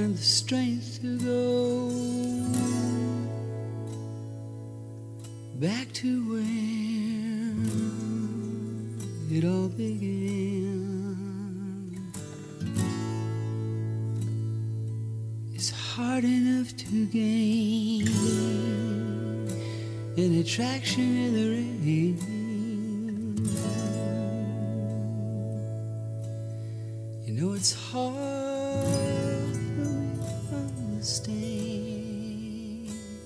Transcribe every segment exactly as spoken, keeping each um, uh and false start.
and the strength to go back to where it all began. It's hard enough to gain an attraction in the rain. You know it's hard for me to understand,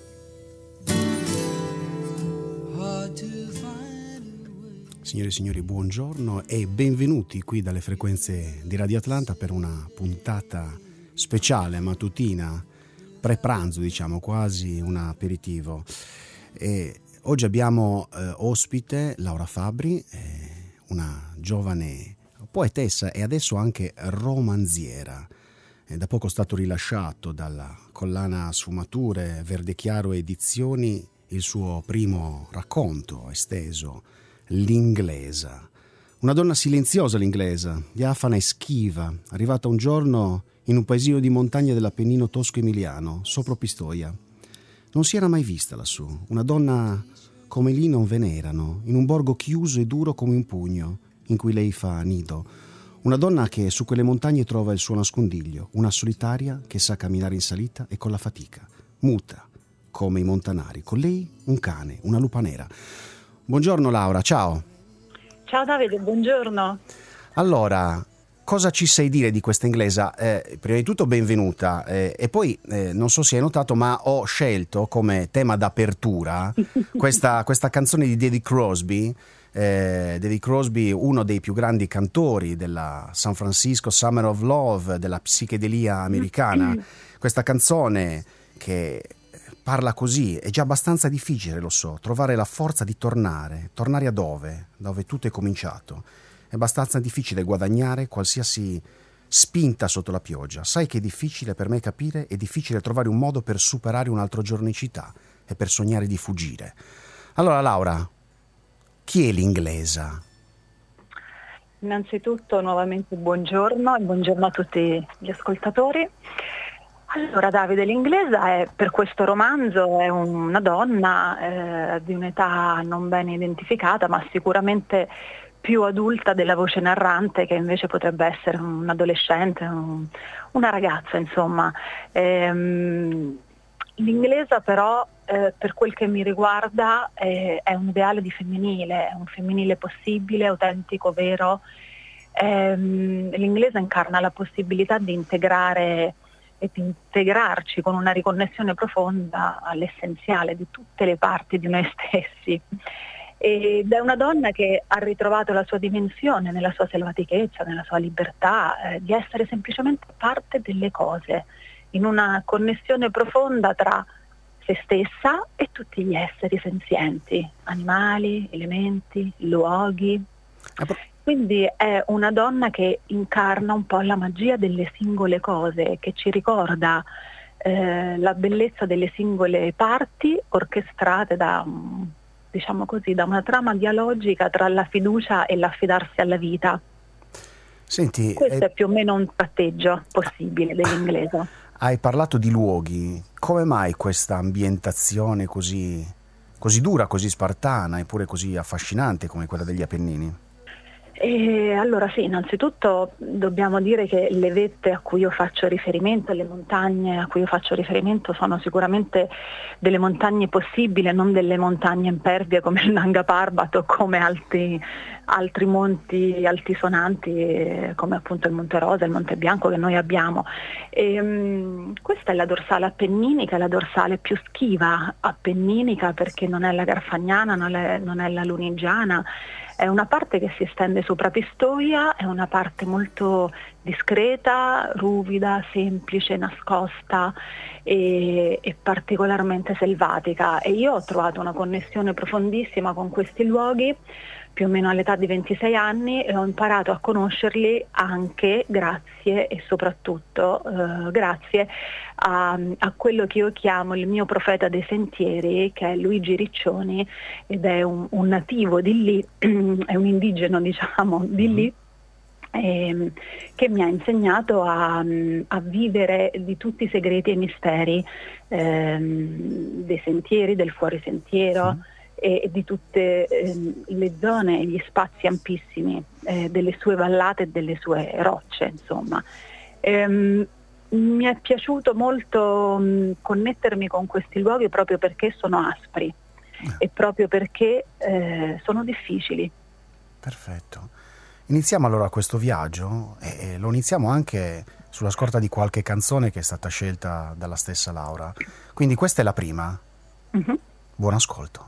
hard to find a way. Signore e signori, buongiorno e benvenuti qui dalle frequenze di Radio Atlanta per una puntata speciale, mattutina, pre-pranzo, diciamo, quasi un aperitivo. E oggi abbiamo eh, ospite Laura Fabbri, eh, una giovane poetessa e adesso anche romanziera. È da poco stato rilasciato dalla collana Sfumature Verde Chiaro Edizioni il suo primo racconto esteso, L'inglesa. Una donna silenziosa, l'inglesa, diafana e schiva, arrivata un giorno in un paesino di montagna dell'Appennino tosco-emiliano, sopra Pistoia. Non si era mai vista lassù. Una donna come lì non ve n'erano, in un borgo chiuso e duro come un pugno, in cui lei fa nido. Una donna che su quelle montagne trova il suo nascondiglio, una solitaria che sa camminare in salita e con la fatica, muta come i montanari. Con lei un cane, una lupa nera. Buongiorno Laura, ciao. Ciao Davide, buongiorno. Allora, cosa ci sai dire di questa inglesa? Eh, prima di tutto benvenuta, eh, e poi eh, non so se hai notato, ma ho scelto come tema d'apertura questa, questa canzone di David Crosby. Eh, David Crosby, uno dei più grandi cantori della San Francisco Summer of Love, della psichedelia americana. Questa canzone che parla così, è già abbastanza difficile, lo so, trovare la forza di tornare, tornare a dove, dove tutto è cominciato. È abbastanza difficile guadagnare qualsiasi spinta sotto la pioggia. Sai che è difficile per me capire, è difficile trovare un modo per superare un altro giorno in città e per sognare di fuggire. Allora Laura, chi è l'inglesa? Innanzitutto nuovamente buongiorno e buongiorno a tutti gli ascoltatori. Allora Davide, l'inglesa è, per questo romanzo, è una donna eh, di un'età non ben identificata, ma sicuramente più adulta della voce narrante, che invece potrebbe essere un adolescente, un, una ragazza, insomma. Ehm, l'inglesa però, eh, per quel che mi riguarda, eh, è un ideale di femminile, è un femminile possibile, autentico, vero. Ehm, l'inglesa incarna la possibilità di integrare e di integrarci con una riconnessione profonda all'essenziale di tutte le parti di noi stessi. Ed è una donna che ha ritrovato la sua dimensione nella sua selvatichezza, nella sua libertà, eh, di essere semplicemente parte delle cose, in una connessione profonda tra se stessa e tutti gli esseri senzienti, animali, elementi, luoghi. Quindi è una donna che incarna un po' la magia delle singole cose, che ci ricorda eh, la bellezza delle singole parti orchestrate da, diciamo così, da una trama dialogica tra la fiducia e l'affidarsi alla vita. Senti, questo eh... è più o meno un tratteggio possibile dell'inglese. Hai parlato di luoghi. Come mai questa ambientazione così, così dura, così spartana, eppure così affascinante come quella degli Appennini? E allora sì, innanzitutto dobbiamo dire che le vette a cui io faccio riferimento, le montagne a cui io faccio riferimento sono sicuramente delle montagne possibili, non delle montagne impervie come il Nanga Parbat o come altri, altri monti altisonanti come appunto il Monte Rosa, il Monte Bianco che noi abbiamo. E, um, questa è la dorsale appenninica, la dorsale più schiva appenninica, perché non è la Garfagnana, non è, non è la Lunigiana. È una parte che si estende sopra Pistoia, è una parte molto discreta, ruvida, semplice, nascosta e, e particolarmente selvatica. E io ho trovato una connessione profondissima con questi luoghi più o meno all'età di ventisei anni e ho imparato a conoscerli anche grazie e soprattutto eh, grazie a, a quello che io chiamo il mio profeta dei sentieri, che è Luigi Riccioni, ed è un, un nativo di lì, è un indigeno diciamo di lì, ehm, che mi ha insegnato a, a vivere di tutti i segreti e misteri ehm, dei sentieri, del fuorisentiero, Sì. e, e di tutte ehm, le zone e gli spazi ampissimi eh, delle sue vallate e delle sue rocce, insomma. Ehm, mi è piaciuto molto mh, connettermi con questi luoghi proprio perché sono aspri e proprio perché eh, sono difficili. Perfetto. Iniziamo allora questo viaggio e lo iniziamo anche sulla scorta di qualche canzone che è stata scelta dalla stessa Laura. Quindi questa è la prima. Mm-hmm. Buon ascolto.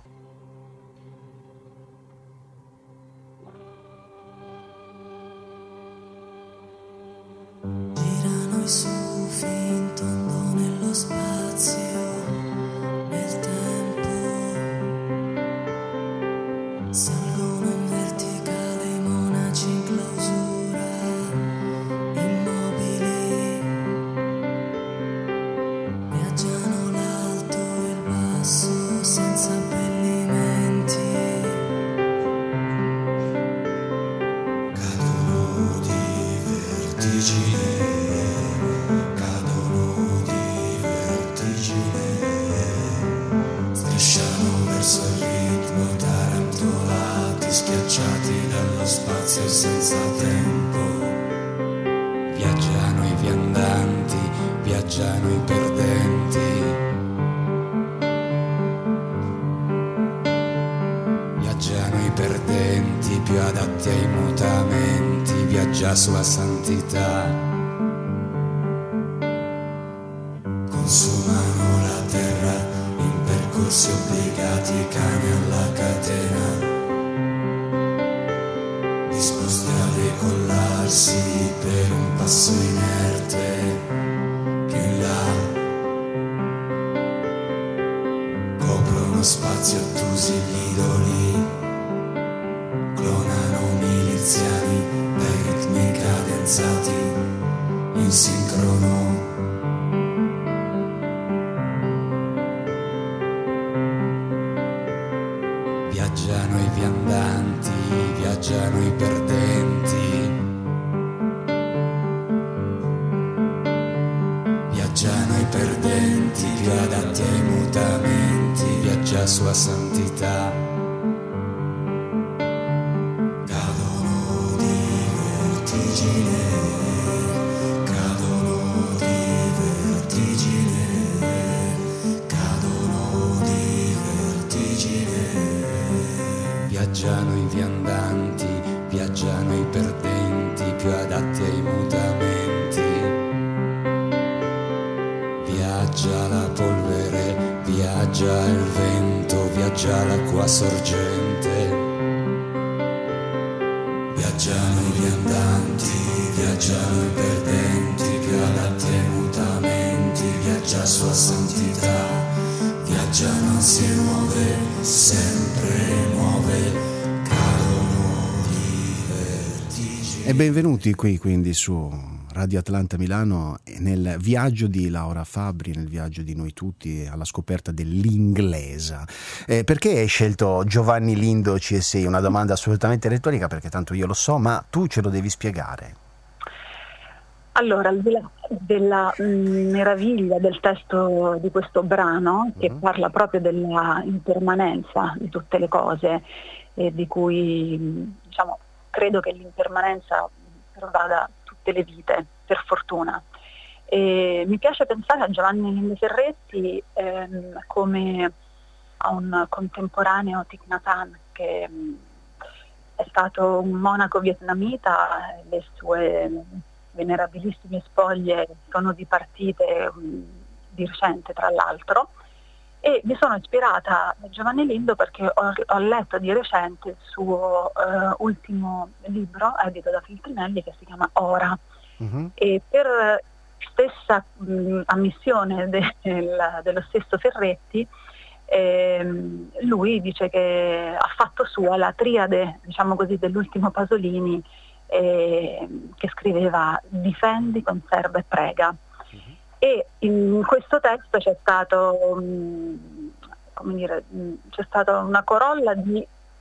Girano i sufi in tondo nello spazio, nel tempo. Salgono in verticale i monaci in clausura, immobili. Viaggiano l'alto e il basso senza abbellimenti. Cadono di vertigine. Cadono di vertigine. Strisciano verso il ritmo, tarantolati, schiacciati dallo spazio senza tempo. Viaggiano i viandanti, viaggiano i perdenti. Viaggiano i perdenti, più adatti ai mutamenti, viaggia sua santità. Consumano la terra in percorsi obbligati, cani alla catena, disposti a decollarsi per un passo inerte che in là coprono spazio ottusi gli idoli, clonano miliziani dai ritmi cadenzati in sincrono. Viaggiano i viandanti, viaggiano i perdenti. Viaggiano i perdenti, più adatti ai mutamenti, viaggia sua santità. Cadono di vertigine, cadono di vertigine, cadono di vertigine. Viaggiano i viandanti, viaggiano i perdenti, più adatti ai mutamenti. Viaggia la polvere, viaggia il vento, viaggia l'acqua sorgente. Viaggiano i viandanti, viaggiano i perdenti, più adatti ai mutamenti, viaggia sua santità. Viaggiano ansie nuove, sempre nuove, cadono di vertigine. E benvenuti qui quindi su Radio Atlanta Milano nel viaggio di Laura Fabbri, nel viaggio di noi tutti alla scoperta dell'inglese. Eh, perché hai scelto Giovanni Lindo C S I? Una domanda assolutamente retorica, perché tanto io lo so, ma tu ce lo devi spiegare. Allora, al di là della mh, meraviglia del testo di questo brano, che Mm-hmm. parla proprio della impermanenza di tutte le cose, e di cui mh, diciamo, credo che l'impermanenza pervada tutte le vite, per fortuna. E mi piace pensare a Giovanni Lindo Ferretti ehm, come a un contemporaneo Thich Nhat Hanh, che mh, è stato un monaco vietnamita. Le sue venerabilissime spoglie sono dipartite mh, di recente, tra l'altro, e mi sono ispirata a Giovanni Lindo perché ho, ho letto di recente il suo uh, ultimo libro edito da Feltrinelli, che si chiama Ora. Mm-hmm. E per stessa mh, ammissione de, del, dello stesso Ferretti, ehm, lui dice che ha fatto sua la triade, diciamo così, dell'ultimo Pasolini, eh, che scriveva difendi, conserva e prega. Mm-hmm. E in questo testo c'è stato, mh, come dire, mh, c'è stata una corolla di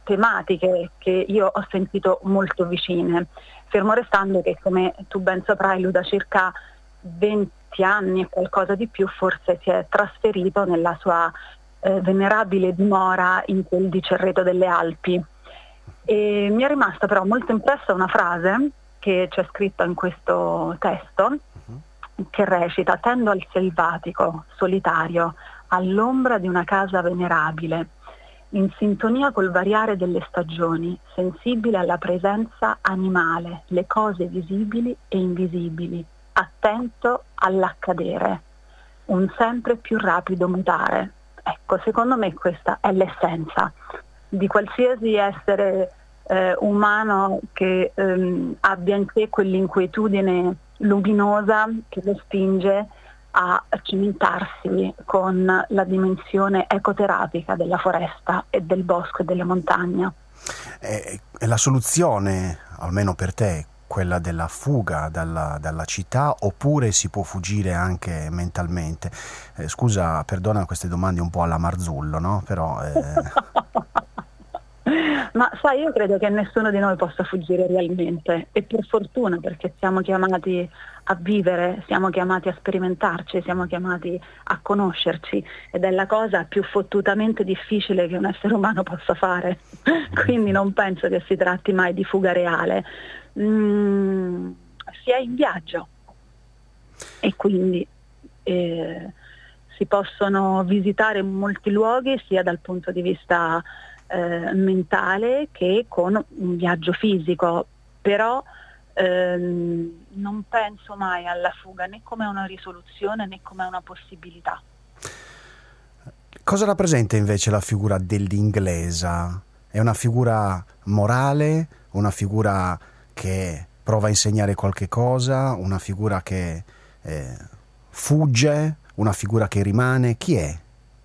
tematiche che io ho sentito molto vicine, fermo restando che, come tu ben saprai, lui da circa venti anni e qualcosa di più forse si è trasferito nella sua eh, venerabile dimora in quel di Cerreto delle Alpi. E mi è rimasta però molto impressa una frase che c'è scritta in questo testo, che recita: tendo al selvatico, solitario, all'ombra di una casa venerabile, in sintonia col variare delle stagioni, sensibile alla presenza animale, le cose visibili e invisibili, attento all'accadere, un sempre più rapido mutare. Ecco, secondo me questa è l'essenza di qualsiasi essere eh, umano che ehm, abbia in sé quell'inquietudine luminosa che lo spinge a cimentarsi con la dimensione ecoterapica della foresta e del bosco e delle montagne. È, è la soluzione, almeno per te, quella della fuga dalla, dalla città, oppure si può fuggire anche mentalmente? Eh, scusa, perdona queste domande un po' alla Marzullo, no? Però... Eh... Ma sai, io credo che nessuno di noi possa fuggire realmente, e per fortuna, perché siamo chiamati a vivere, siamo chiamati a sperimentarci, siamo chiamati a conoscerci, ed è la cosa più fottutamente difficile che un essere umano possa fare. Quindi non penso che si tratti mai di fuga reale. Mm, si è in viaggio e quindi eh, si possono visitare molti luoghi sia dal punto di vista Eh, mentale che con un viaggio fisico, però ehm, non penso mai alla fuga né come una risoluzione né come una possibilità. Cosa rappresenta invece la figura dell'inglesa? È una figura morale, una figura che prova a insegnare qualche cosa, una figura che eh, fugge, una figura che rimane? Chi è?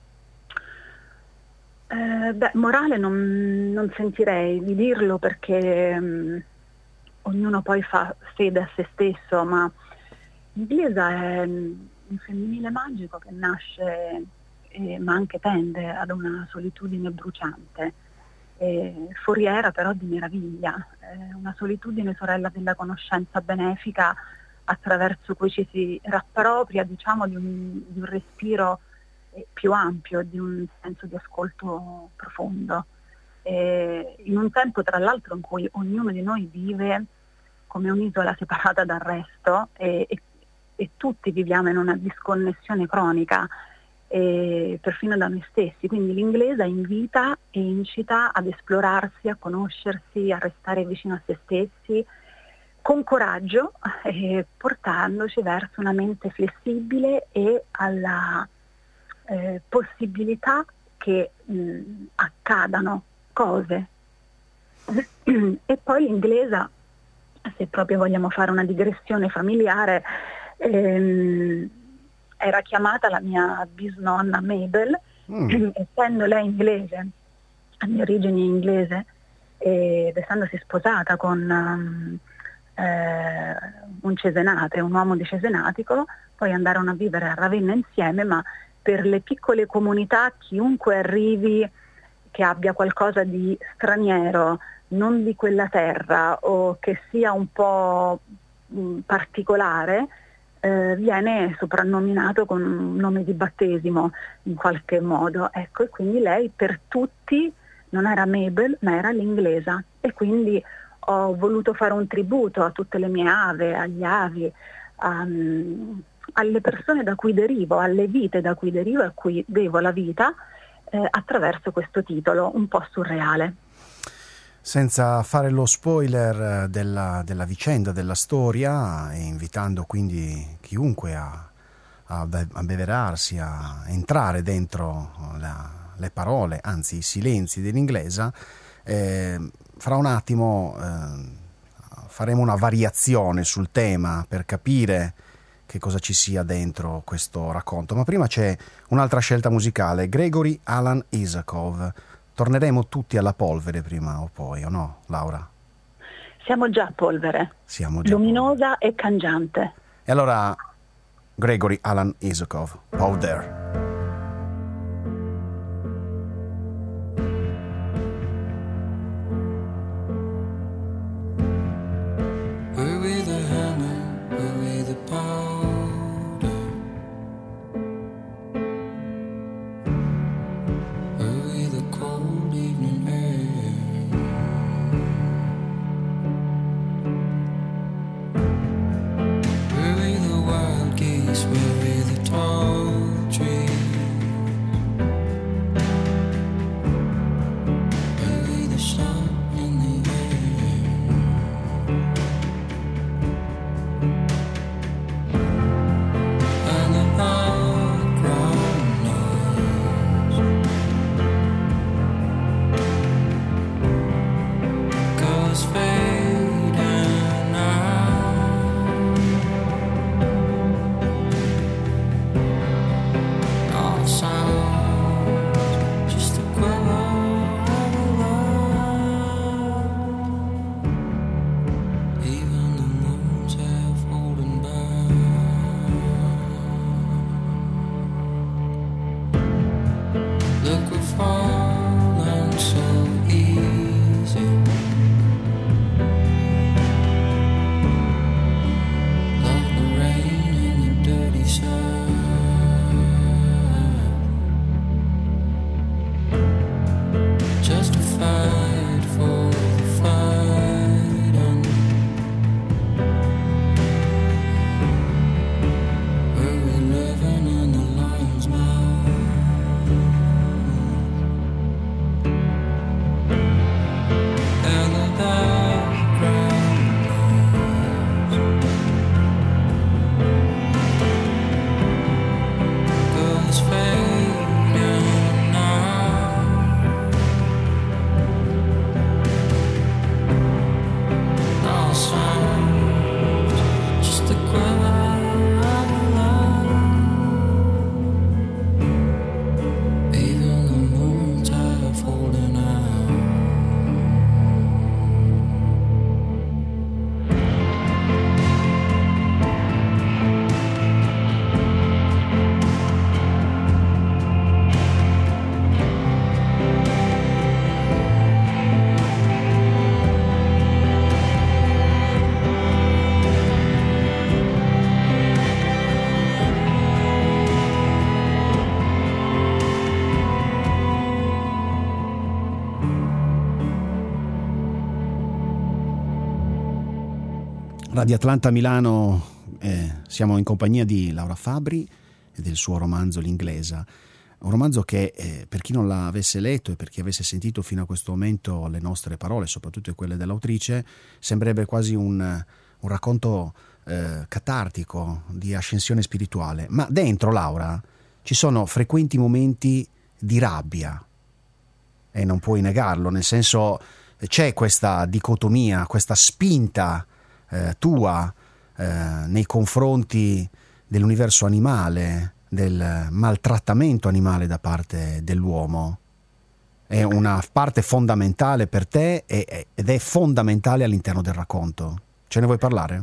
Eh, beh, morale non, non sentirei di dirlo, perché um, ognuno poi fa fede a se stesso, ma l'inglesa è um, un femminile magico che nasce eh, ma anche tende ad una solitudine bruciante, eh, foriera però di meraviglia, eh, una solitudine sorella della conoscenza benefica attraverso cui ci si rappropria, diciamo, di un, di un respiro più ampio, di un senso di ascolto profondo, e in un tempo tra l'altro in cui ognuno di noi vive come un'isola separata dal resto, e, e, e tutti viviamo in una disconnessione cronica, e perfino da noi stessi. Quindi l'inglese invita e incita ad esplorarsi, a conoscersi, a restare vicino a se stessi con coraggio, e portandoci verso una mente flessibile e alla Eh, possibilità che mh, accadano cose. E poi l'inglese, se proprio vogliamo fare una digressione familiare, ehm, era chiamata la mia bisnonna Mabel, mm. essendo lei inglese, a mie origini inglese, ed essendosi sposata con um, eh, un cesenate, un uomo di Cesenatico, poi andarono a vivere a Ravenna insieme, ma per le piccole comunità chiunque arrivi che abbia qualcosa di straniero, non di quella terra, o che sia un po' mh, particolare, eh, viene soprannominato con un nome di battesimo in qualche modo. Ecco, e quindi lei per tutti non era Mabel, ma era l'inglesa, e quindi ho voluto fare un tributo a tutte le mie ave, agli avi, a, alle persone da cui derivo, alle vite da cui derivo, a cui devo la vita, eh, attraverso questo titolo un po' surreale. Senza fare lo spoiler della, della vicenda, della storia, e invitando quindi chiunque a, a, be- a beverarsi, a entrare dentro la, le parole, anzi i silenzi dell'inglese, eh, fra un attimo eh, faremo una variazione sul tema per capire che cosa ci sia dentro questo racconto. Ma prima c'è un'altra scelta musicale, Gregory Alan Isakov. Torneremo tutti alla polvere prima o poi, o no, Laura? Siamo già polvere, Siamo già luminosa polvere. E cangiante. E allora Gregory Alan Isakov, Powder. fallen so easy. Like the rain in the dirty sun. Justified for the fighting. Were we living in the lion's mouth? And the background goes fading now. All sounds just a cry. Even the moon's half holding out. Radio Atlanta Milano, eh, siamo in compagnia di Laura Fabbri e del suo romanzo L'Inglesa, un romanzo che eh, per chi non l'avesse letto e per chi avesse sentito fino a questo momento le nostre parole, soprattutto quelle dell'autrice, sembrerebbe quasi un, un racconto eh, catartico di ascensione spirituale, ma dentro, Laura, ci sono frequenti momenti di rabbia e non puoi negarlo, nel senso c'è questa dicotomia, questa spinta Eh, tua eh, nei confronti dell'universo animale, del maltrattamento animale da parte dell'uomo. È una parte fondamentale per te e, ed è fondamentale all'interno del racconto. Ce ne vuoi parlare?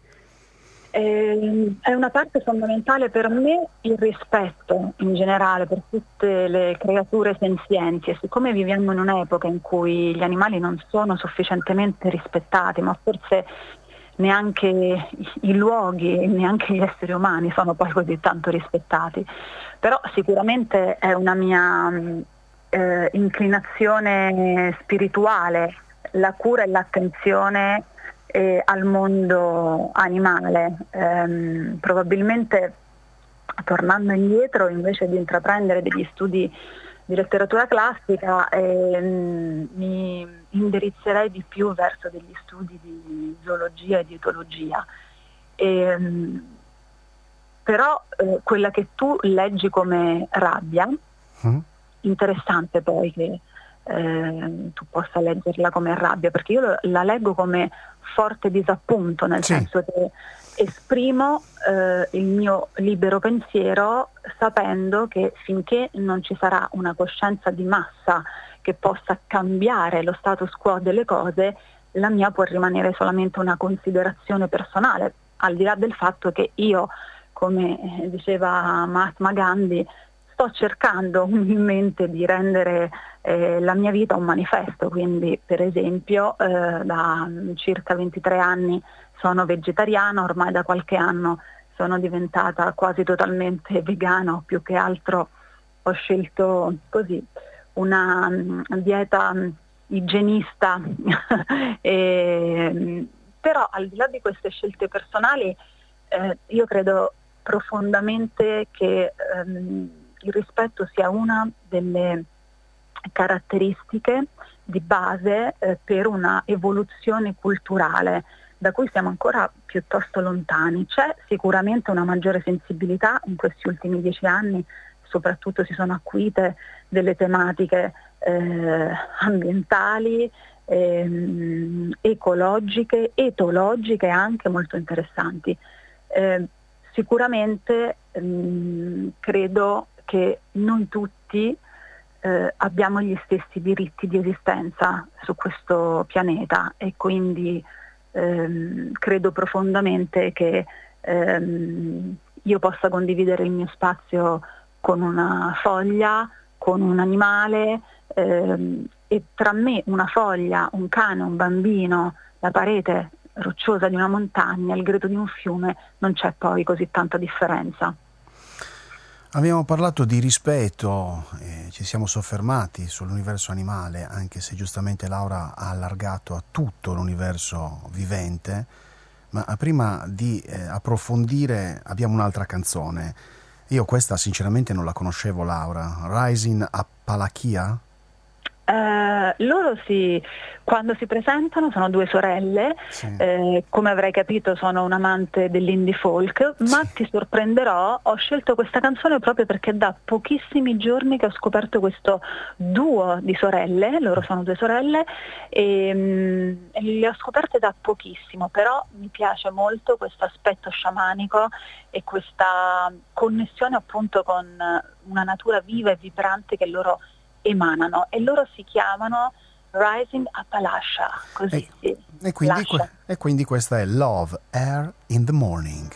È una parte fondamentale per me il rispetto in generale per tutte le creature senzienti, e siccome viviamo in un'epoca in cui gli animali non sono sufficientemente rispettati, ma forse neanche i luoghi, neanche gli esseri umani sono poi così tanto rispettati, però sicuramente è una mia eh, inclinazione spirituale la cura e l'attenzione eh, al mondo animale. Ehm, probabilmente tornando indietro, invece di intraprendere degli studi di letteratura classica, ehm, mi indirizzerei di più verso degli studi di zoologia e di etologia. Ehm, però eh, quella che tu leggi come rabbia, mm. interessante poi che eh, tu possa leggerla come rabbia, perché io la leggo come forte disappunto, nel sì. senso che esprimo eh, il mio libero pensiero sapendo che finché non ci sarà una coscienza di massa che possa cambiare lo status quo delle cose, la mia può rimanere solamente una considerazione personale, al di là del fatto che io, come diceva Mahatma Gandhi, sto cercando umilmente di rendere eh, la mia vita un manifesto. Quindi, per esempio, eh, da circa ventitré anni sono vegetariana, ormai da qualche anno sono diventata quasi totalmente vegana, più che altro ho scelto così una um, dieta um, igienista, e, però al di là di queste scelte personali eh, io credo profondamente che um, il rispetto sia una delle caratteristiche di base eh, per una evoluzione culturale da cui siamo ancora piuttosto lontani. C'è sicuramente una maggiore sensibilità in questi ultimi dieci anni, soprattutto si sono acuite delle tematiche eh, ambientali, ehm, ecologiche, etologiche anche molto interessanti. Eh, sicuramente ehm, credo che noi tutti eh, abbiamo gli stessi diritti di esistenza su questo pianeta e quindi ehm, credo profondamente che ehm, io possa condividere il mio spazio con una foglia, con un animale ehm, e tra me, una foglia, un cane, un bambino, la parete rocciosa di una montagna, il greto di un fiume, non c'è poi così tanta differenza. Abbiamo parlato di rispetto, eh, ci siamo soffermati sull'universo animale, anche se giustamente Laura ha allargato a tutto l'universo vivente, ma prima di eh, approfondire abbiamo un'altra canzone. Io questa sinceramente non la conoscevo, Laura. Rising Appalachia? Eh, loro si, quando si presentano sono due sorelle, Sì. eh, come avrai capito sono un amante dell'indie folk, ma Sì. ti sorprenderò, ho scelto questa canzone proprio perché da pochissimi giorni che ho scoperto questo duo di sorelle, loro sono due sorelle, e, mm, e le ho scoperte da pochissimo, però mi piace molto questo aspetto sciamanico e questa connessione appunto con una natura viva e vibrante che loro emanano, e loro si chiamano Rising Appalachia, così E, si e, quindi, lascia. que- e quindi questa è Love Air in the Morning.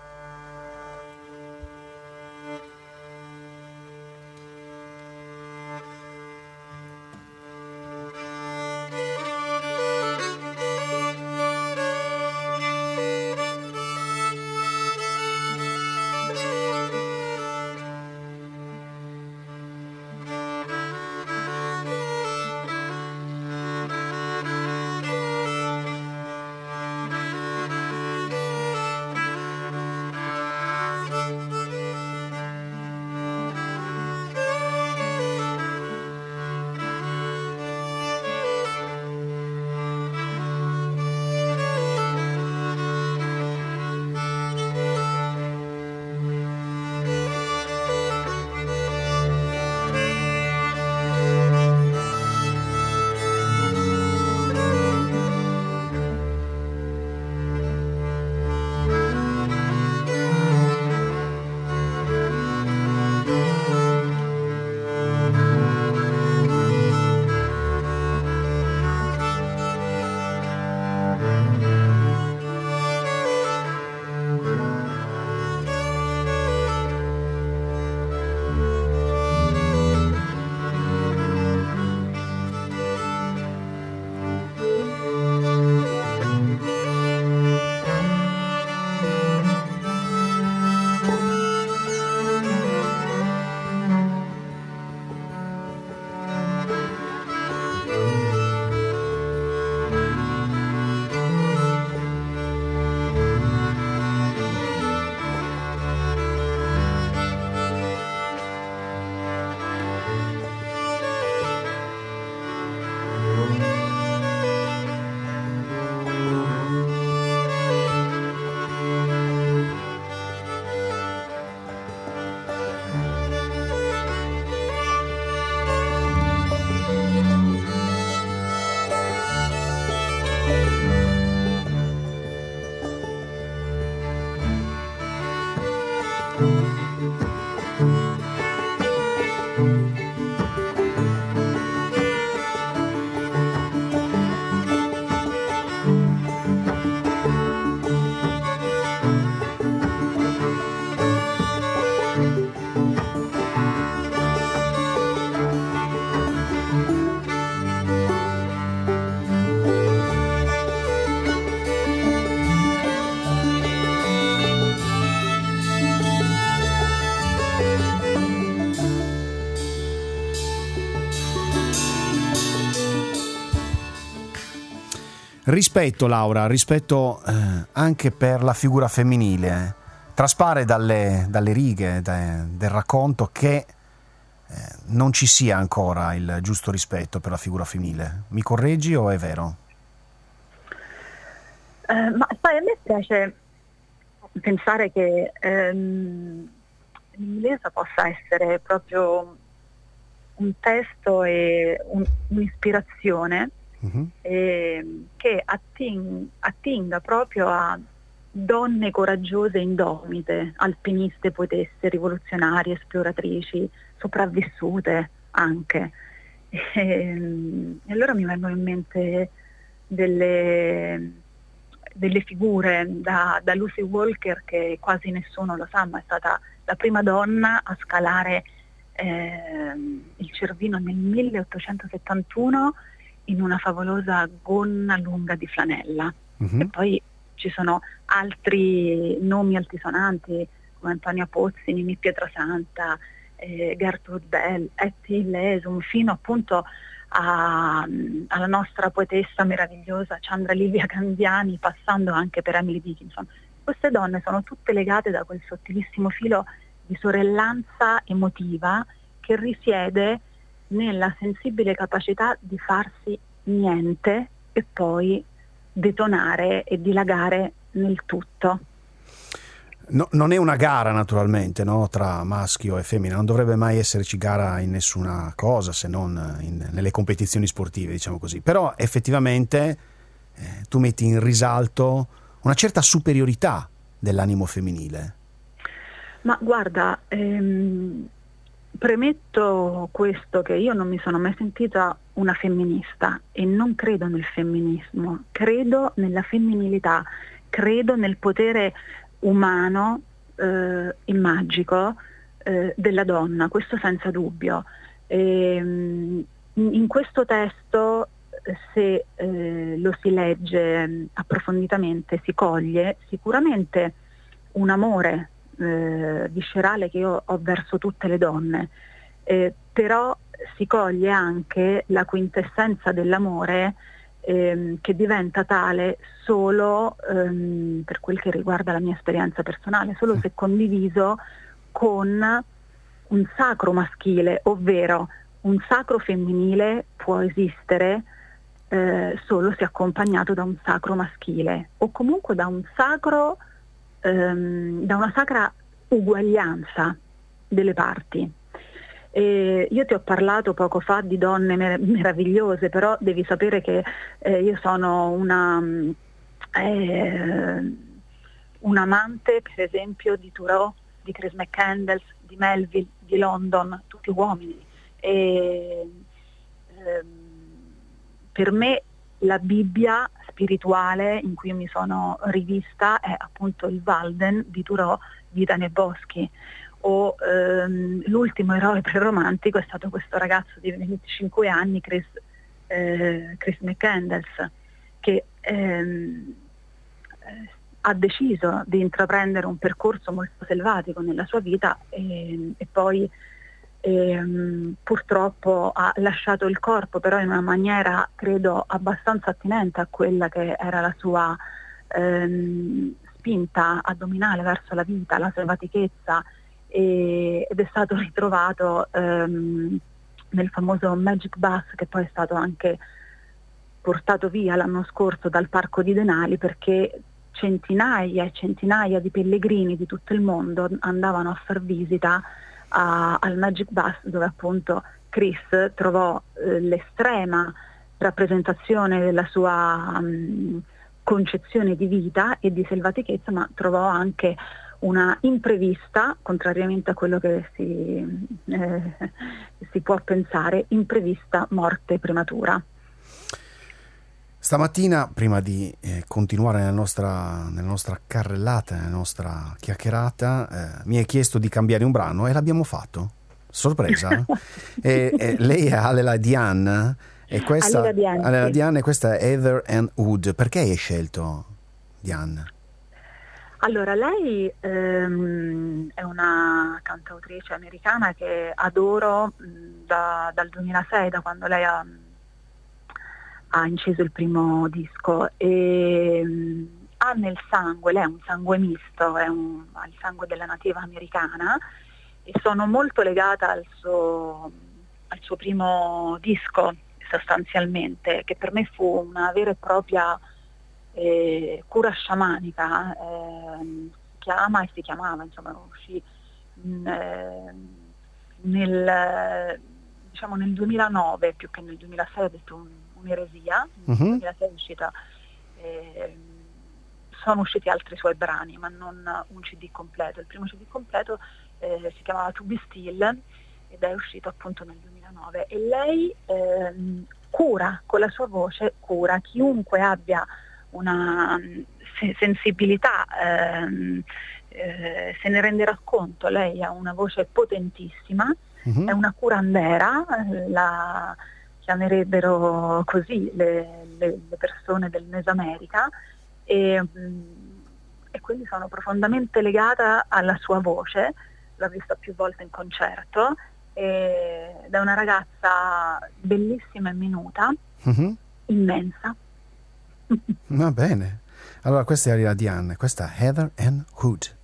Rispetto, Laura, rispetto eh, anche per la figura femminile. Traspare dalle, dalle righe da, del racconto che eh, non ci sia ancora il giusto rispetto per la figura femminile. Mi correggi o è vero? Eh, ma sai, a me piace pensare che ehm, l'inglese possa essere proprio un testo e un, un'ispirazione uh-huh. eh, che atting, attinga proprio a donne coraggiose e indomite, alpiniste, poetesse, rivoluzionarie, esploratrici, sopravvissute anche. E, e allora mi vengono in mente delle, delle figure da, da Lucy Walker, che quasi nessuno lo sa, ma è stata la prima donna a scalare eh, il Cervino nel milleottocentosettantuno in una favolosa gonna lunga di flanella. Uh-huh. E poi ci sono altri nomi altisonanti come Antonia Pozzi, Mimì Pietrasanta, eh, Gertrude Bell, Etty Lesum, fino appunto a, alla nostra poetessa meravigliosa Chandra Livia Candiani, passando anche per Emily Dickinson. Queste donne sono tutte legate da quel sottilissimo filo di sorellanza emotiva che risiede nella sensibile capacità di farsi niente e poi detonare e dilagare nel tutto. No, non è una gara naturalmente, no? Tra maschio e femmina, non dovrebbe mai esserci gara in nessuna cosa se non in, nelle competizioni sportive, diciamo così, però effettivamente eh, tu metti in risalto una certa superiorità dell'animo femminile. Ma guarda, ehm, premetto questo, che io non mi sono mai sentita una femminista e non credo nel femminismo, credo nella femminilità, credo nel potere umano eh, e magico eh, della donna, questo senza dubbio. E, in, in questo testo, se eh, lo si legge approfonditamente, si coglie sicuramente un amore eh, viscerale che io ho verso tutte le donne, eh, però si coglie anche la quintessenza dell'amore ehm, che diventa tale solo ehm, per quel che riguarda la mia esperienza personale, solo se condiviso con un sacro maschile, ovvero un sacro femminile può esistere eh, solo se accompagnato da un sacro maschile, o comunque da un sacro ehm, da una sacra uguaglianza delle parti. E io ti ho parlato poco fa di donne mer- meravigliose, però devi sapere che eh, io sono una eh, un amante, per esempio, di Thoreau, di Chris McCandless, di Melville, di London, tutti uomini. E, ehm, per me la Bibbia spirituale in cui mi sono rivista è appunto il Walden di Thoreau, Vita nei boschi, o ehm, l'ultimo eroe preromantico è stato questo ragazzo di venticinque anni, Chris, eh, Chris McCandless, che ehm, ha deciso di intraprendere un percorso molto selvatico nella sua vita e, e poi ehm, purtroppo ha lasciato il corpo, però in una maniera credo abbastanza attinente a quella che era la sua ehm, spinta addominale verso la vita, la selvatichezza, e, ed è stato ritrovato ehm, nel famoso Magic Bus, che poi è stato anche portato via l'anno scorso dal parco di Denali, perché centinaia e centinaia di pellegrini di tutto il mondo andavano a far visita a, al Magic Bus, dove appunto Chris trovò eh, l'estrema rappresentazione della sua um, concezione di vita e di selvatichezza, ma trovò anche una imprevista, contrariamente a quello che si, eh, si può pensare, imprevista morte prematura. Stamattina, prima di eh, continuare nella nostra, nella nostra carrellata, nella nostra chiacchierata, eh, mi hai chiesto di cambiare un brano e l'abbiamo fatto. Sorpresa. e, e lei è Alela Diane e questa, Alela Diane, Alela sì. Diane, e questa è Heather and Wood. Perché hai scelto Diane? Allora, lei ehm, è una cantautrice americana che adoro mh, da, dal duemilasei, da quando lei ha ha inciso il primo disco, e mh, ha nel sangue, lei è un sangue misto, è un, ha il sangue della nativa americana, e sono molto legata al suo, al suo primo disco sostanzialmente, che per me fu una vera e propria eh, cura sciamanica, eh, si chiama e si chiamava, insomma, uscì mh, eh, nel, diciamo nel duemilanove più che nel duemilasei, ho detto un un'eresia, nel uh-huh. duemilasei è uscita, eh, sono usciti altri suoi brani, ma non un C D completo. Il primo C D completo eh, si chiamava To Be Still ed è uscito appunto nel duemilanove, e lei eh, cura, con la sua voce, cura chiunque abbia una se- sensibilità, eh, eh, se ne renderà conto. Lei ha una voce potentissima, uh-huh. È una curandera, la chiamerebbero così le, le, le persone del Mesoamerica, e, e quindi sono profondamente legata alla sua voce. L'ho vista più volte in concerto ed è una ragazza bellissima e minuta, uh-huh. immensa. Va bene, allora questa è Ariana Diane, questa è Heather Ann Hood.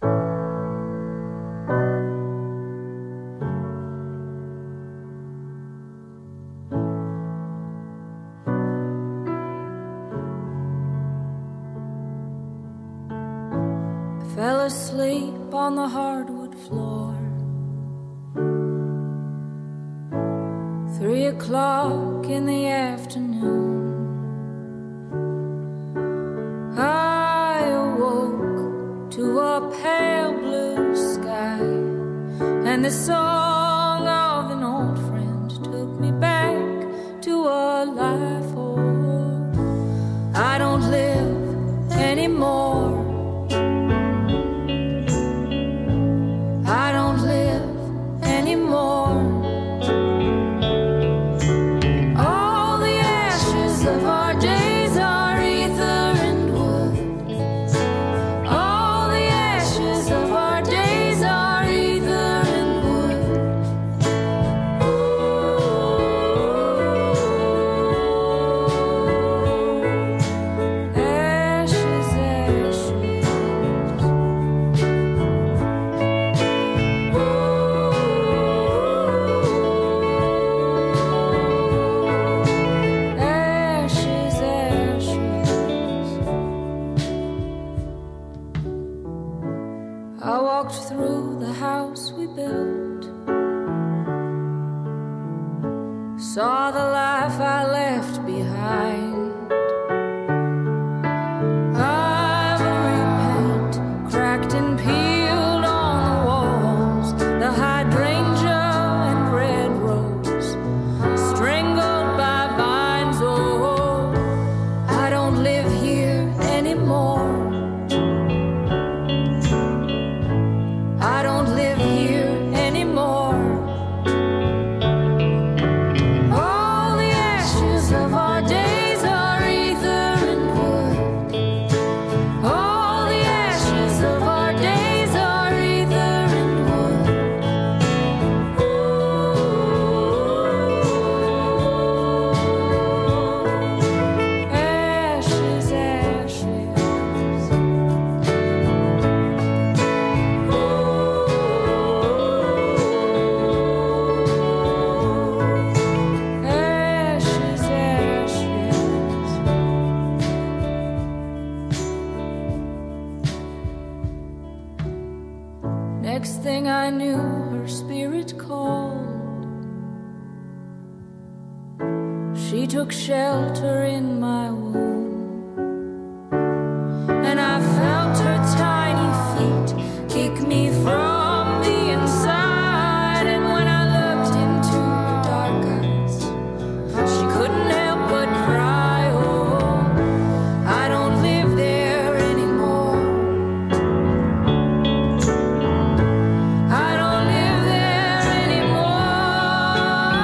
Fell asleep on the hardwood floor. Three o'clock in the afternoon. I awoke to a pale blue sky, and the song of an old friend took me back to a life old. I don't live anymore. I don't live anymore. All the ashes of our days are ether and wood. All the ashes of our days are ether and wood. Ooh. Ashes, ashes. Through the house we built, saw the life I left behind. Ivory paint cracked and peeled on the walls, the hydrangea and red rose strangled by vines. Oh, I don't live here anymore. I don't live here anymore. All the ashes of our days are ether and wood. All the ashes of our days are ether and wood. Ooh. Ashes, ashes. Next thing I knew, her spirit called. She took shelter in my womb, and I felt her tiny feet kick me from the inside. And when I looked into her dark eyes, she couldn't help but cry. Oh, I don't live there anymore. I don't live there anymore.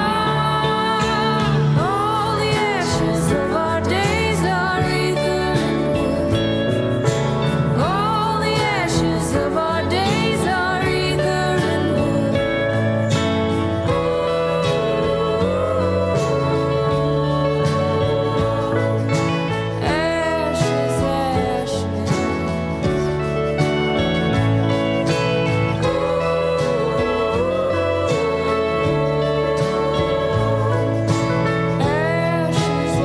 All the ashes of our days are ether and wood. All the ashes of our days are ether and wood. Ashes, ashes. Ashes,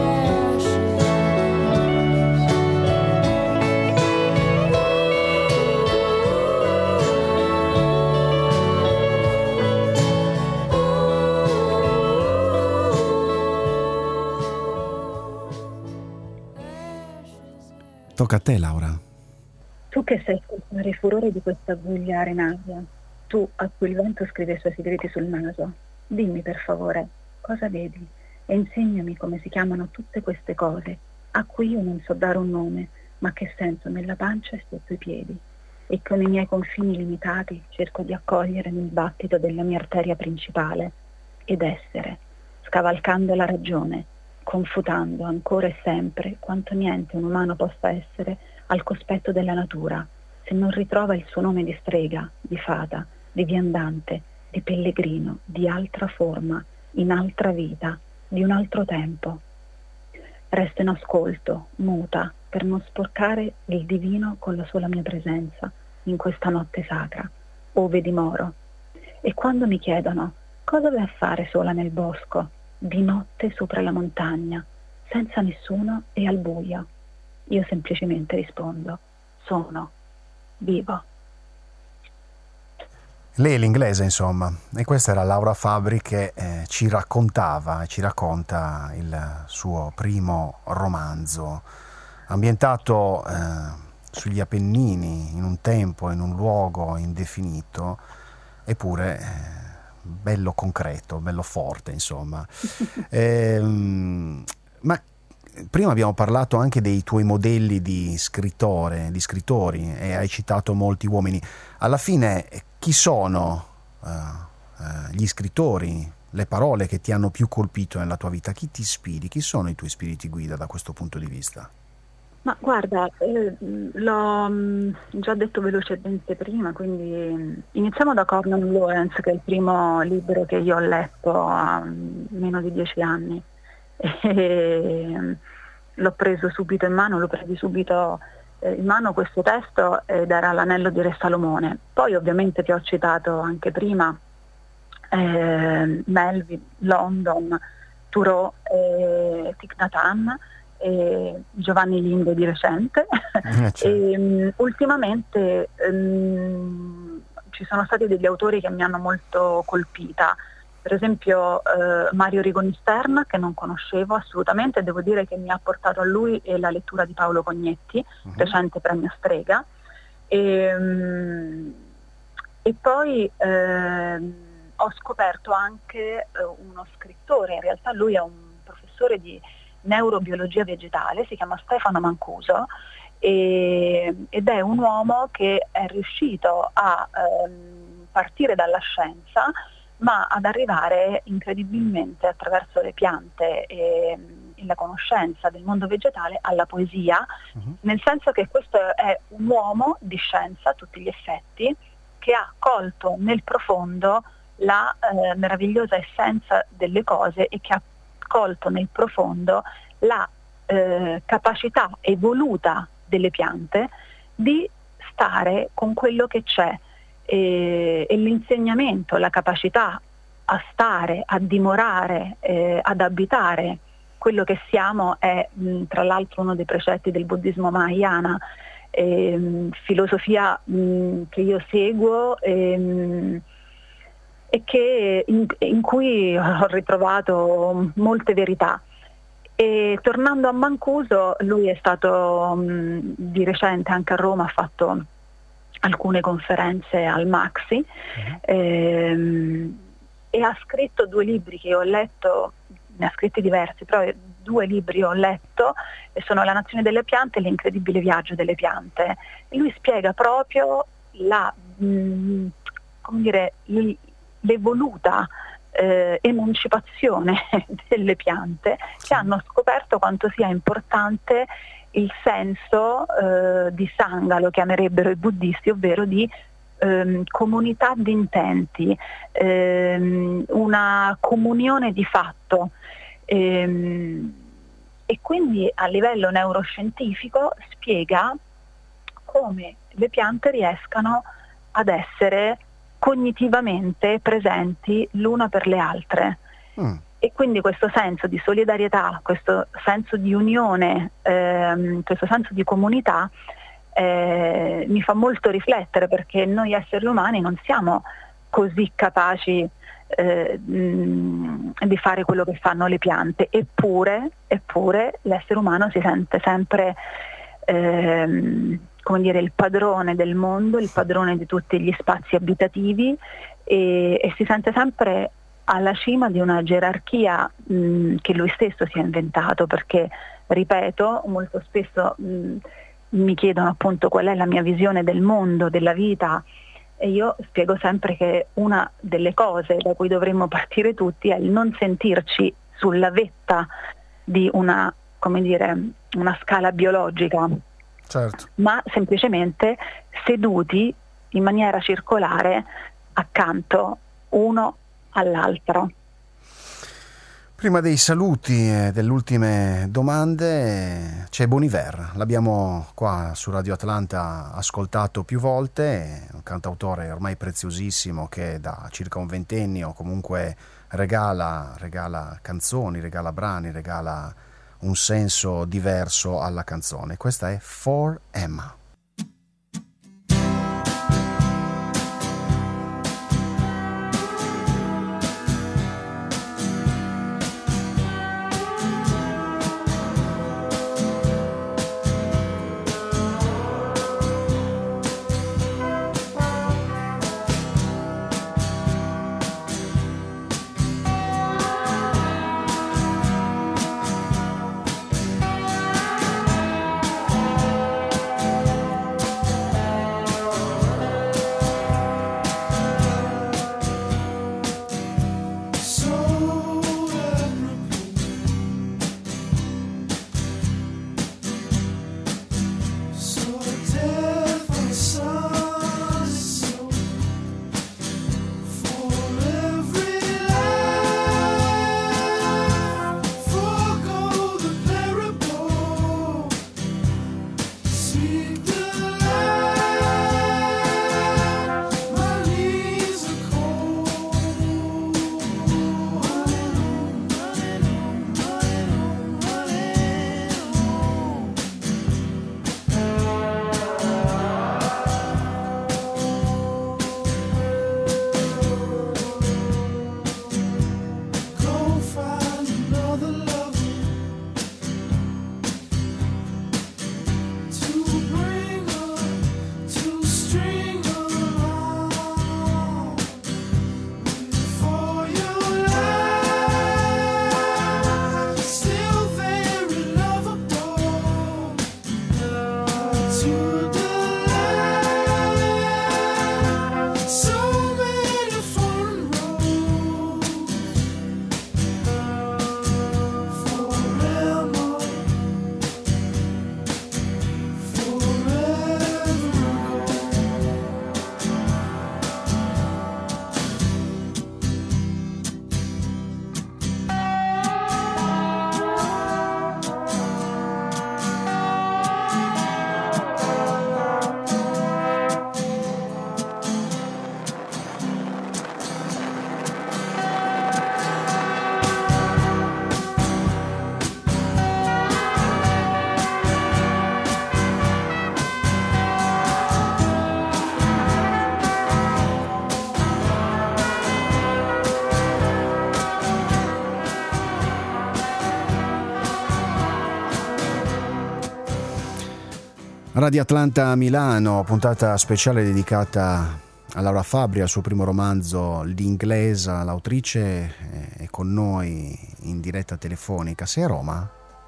Tocca a te, Laura. Tu che sai ascoltare il furore di questa aguglia arenaria, tu a cui il vento scrive i suoi segreti sul naso, dimmi per favore cosa vedi e insegnami come si chiamano tutte queste cose a cui io non so dare un nome, ma che sento nella pancia e sotto i piedi. e con i miei confini limitati cerco di accogliere nel battito della mia arteria principale ed essere, scavalcando la ragione, confutando ancora e sempre quanto niente un umano possa essere al cospetto della natura, se non ritrova il suo nome di strega, di fata, di viandante, di pellegrino, di altra forma, in altra vita, di un altro tempo. Resto in ascolto, muta, per non sporcare il divino con la sola mia presenza in questa notte sacra, ove dimoro. E quando mi chiedono cosa vai a fare sola nel bosco, di notte sopra la montagna, senza nessuno e al buio, io semplicemente rispondo: sono vivo. Lei è l'inglese, insomma, e questa era Laura Fabbri che eh, ci raccontava e ci racconta il suo primo romanzo, ambientato eh, sugli Appennini, in un tempo, in un luogo indefinito, eppure eh, bello concreto, bello forte, insomma. eh, ma prima abbiamo parlato anche dei tuoi modelli di scrittore, di scrittori, e hai citato molti uomini. Alla fine, chi sono uh, uh, gli scrittori, le parole che ti hanno più colpito nella tua vita? Chi ti ispiri? Chi sono i tuoi spiriti guida da questo punto di vista? Ma guarda, eh, l'ho mh, già detto velocemente prima, quindi iniziamo da Conan Lawrence, che è il primo libro che io ho letto a meno di dieci anni. E l'ho preso subito in mano, l'ho preso subito in mano questo testo, ed era L'anello di Re Salomone. Poi ovviamente ti ho citato anche prima eh, Melville, London, Thoreau, eh, Thich Nhat Hanh, eh, Giovanni Lindo di recente. E, um, ultimamente um, ci sono stati degli autori che mi hanno molto colpita. Per esempio eh, Mario Rigoni Stern, che non conoscevo assolutamente, devo dire che mi ha portato a lui e la lettura di Paolo Cognetti, uh-huh. recente premio Strega. E, um, e poi eh, ho scoperto anche uh, uno scrittore, in realtà lui è un professore di neurobiologia vegetale, si chiama Stefano Mancuso, e, ed è un uomo che è riuscito a um, partire dalla scienza, ma ad arrivare incredibilmente attraverso le piante e, e la conoscenza del mondo vegetale alla poesia, uh-huh. nel senso che questo è un uomo di scienza a tutti gli effetti, che ha colto nel profondo la eh, meravigliosa essenza delle cose e che ha colto nel profondo la eh, capacità evoluta delle piante di stare con quello che c'è. E, e l'insegnamento, la capacità a stare, a dimorare, eh, ad abitare quello che siamo è mh, tra l'altro uno dei precetti del buddismo mahayana, eh, mh, filosofia mh, che io seguo e, mh, e che in, in cui ho ritrovato molte verità. E tornando a Mancuso, lui è stato mh, di recente anche a Roma, ha fatto alcune conferenze al Maxi, uh-huh. ehm, e ha scritto due libri che ho letto, ne ha scritti diversi, però due libri ho letto, e sono La nazione delle piante e L'incredibile viaggio delle piante. E lui spiega proprio la, mh, come dire, l'evoluta eh, emancipazione delle piante, che hanno scoperto quanto sia importante il senso eh, di Sangha, lo chiamerebbero i buddisti, ovvero di ehm, comunità di intenti, ehm, una comunione di fatto. Ehm, e quindi a livello neuroscientifico spiega come le piante riescano ad essere cognitivamente presenti l'una per le altre. Mm. E quindi questo senso di solidarietà, questo senso di unione, ehm, questo senso di comunità eh, mi fa molto riflettere, perché noi esseri umani non siamo così capaci eh, mh, di fare quello che fanno le piante, eppure, eppure l'essere umano si sente sempre ehm, come dire, il padrone del mondo, il padrone di tutti gli spazi abitativi, e, e si sente sempre alla cima di una gerarchia mh, che lui stesso si è inventato, perché, ripeto, molto spesso mh, mi chiedono appunto qual è la mia visione del mondo, della vita, e io spiego sempre che una delle cose da cui dovremmo partire tutti è il non sentirci sulla vetta di una, come dire, una scala biologica, certo, ma semplicemente seduti in maniera circolare accanto uno all'altro. Prima dei saluti e delle ultime domande c'è Bon Iver, l'abbiamo qua su Radio Atlanta ascoltato più volte, un cantautore ormai preziosissimo che da circa un ventennio comunque regala, regala canzoni, regala brani, regala un senso diverso alla canzone. Questa è For Emma. Radio Atlanta Milano, puntata speciale dedicata a Laura Fabbri, al suo primo romanzo L'inglesa. L'autrice è con noi in diretta telefonica. Sei a Roma?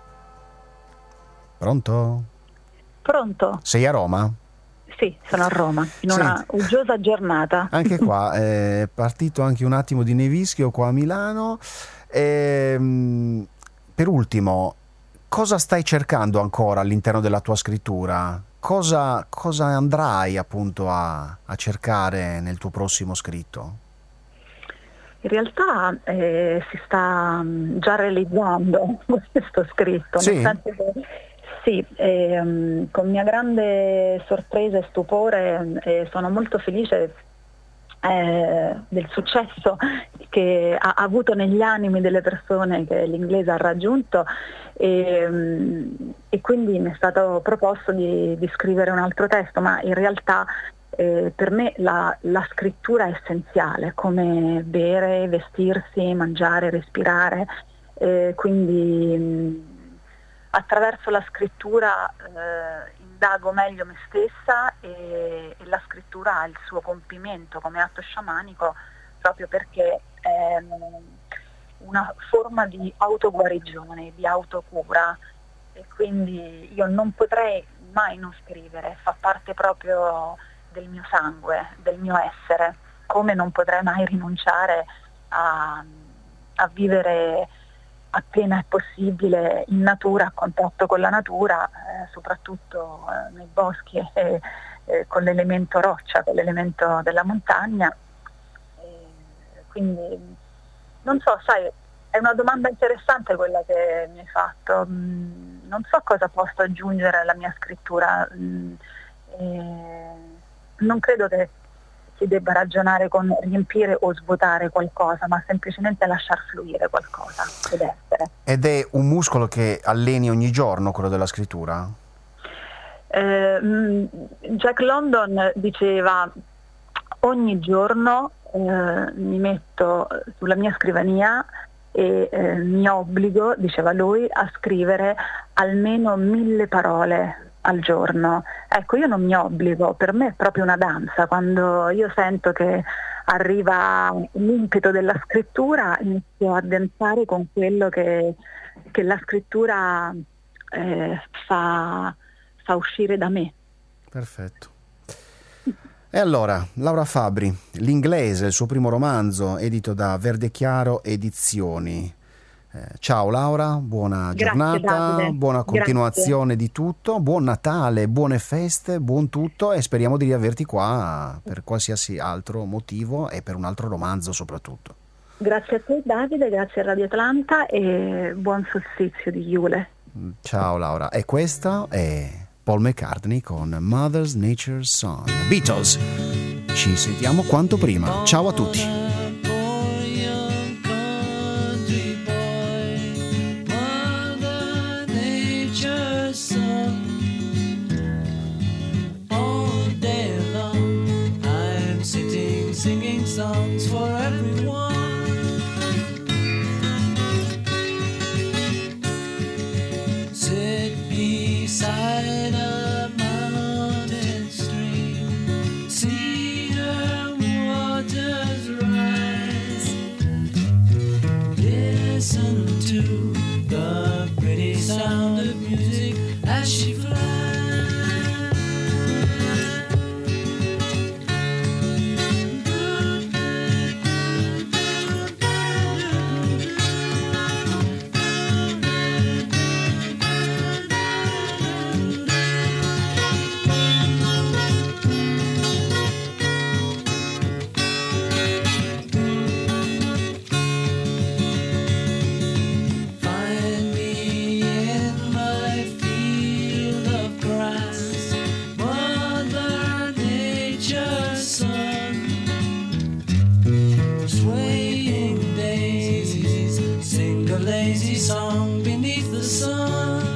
Pronto? Pronto? Sei a Roma? Sì, sono a Roma, in una Senti, uggiosa giornata. Anche qua è partito anche un attimo di nevischio qua a Milano. E, per ultimo, cosa stai cercando ancora all'interno della tua scrittura? Cosa, cosa andrai appunto a, a cercare nel tuo prossimo scritto? In realtà eh, si sta già realizzando questo scritto, Sì? nel senso che sì, ehm, con mia grande sorpresa e stupore eh, sono molto felice eh, del successo che ha avuto negli animi delle persone che l'inglese ha raggiunto e, e quindi mi è stato proposto di, di scrivere un altro testo, ma in realtà eh, per me la, la scrittura è essenziale, come bere, vestirsi, mangiare, respirare, eh, quindi mh, attraverso la scrittura eh, indago meglio me stessa e, e la scrittura ha il suo compimento come atto sciamanico proprio perché è una forma di autoguarigione, di autocura, e quindi io non potrei mai non scrivere, fa parte proprio del mio sangue, del mio essere, come non potrei mai rinunciare a, a vivere appena è possibile in natura, a contatto con la natura, eh, soprattutto eh, nei boschi e eh, con l'elemento roccia, con l'elemento della montagna. E quindi non so, sai, è una domanda interessante quella che mi hai fatto. Mm, non so cosa posso aggiungere alla mia scrittura. Mm, e non credo che si debba ragionare con riempire o svuotare qualcosa, ma semplicemente lasciar fluire qualcosa, deve essere. Ed è un muscolo che alleni ogni giorno, quello della scrittura? Eh, Jack London diceva: ogni giorno eh, mi metto sulla mia scrivania e eh, mi obbligo, diceva lui, a scrivere almeno mille parole al giorno. Ecco, io non mi obbligo, per me è proprio una danza. Quando io sento che arriva l'impeto della scrittura, inizio a danzare con quello che, che la scrittura eh, fa, fa uscire da me. Perfetto. E allora, Laura Fabbri, L'inglese, il suo primo romanzo, edito da Verdechiaro Edizioni. Eh, ciao Laura, buona Grazie, giornata, Davide. buona continuazione Grazie. di tutto, buon Natale, buone feste, buon tutto, e speriamo di riaverti qua per qualsiasi altro motivo e per un altro romanzo soprattutto. Grazie a te Davide, grazie a Radio Atlanta e buon solstizio di Iule. Ciao Laura, e questa è Paul McCartney con Mother's Nature's Son. Beatles, ci sentiamo quanto prima, ciao a tutti. Singing songs for everyone. Sit beside a mountain stream, see her waters rise. Listen to the pretty sound of music as she flies. Swaying daisies, sing a lazy song beneath the sun.